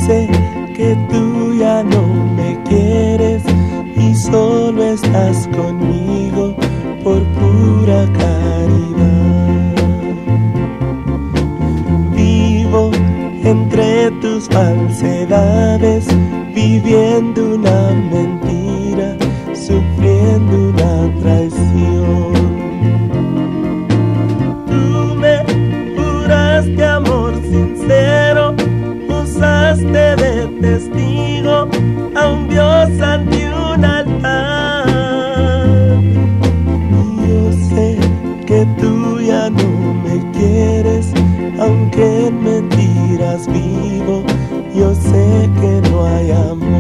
sé que tú ya no me quieres y solo estás conmigo por pura caridad. Vivo entre tus falsedades, viviendo una mentira, sufriendo una traición. Tú me juraste amor sincero, usaste de testigo a un Dios ante un altar. Y yo sé que tú ya no me quieres, aunque en mentiras vivo, yo sé que no hay amor.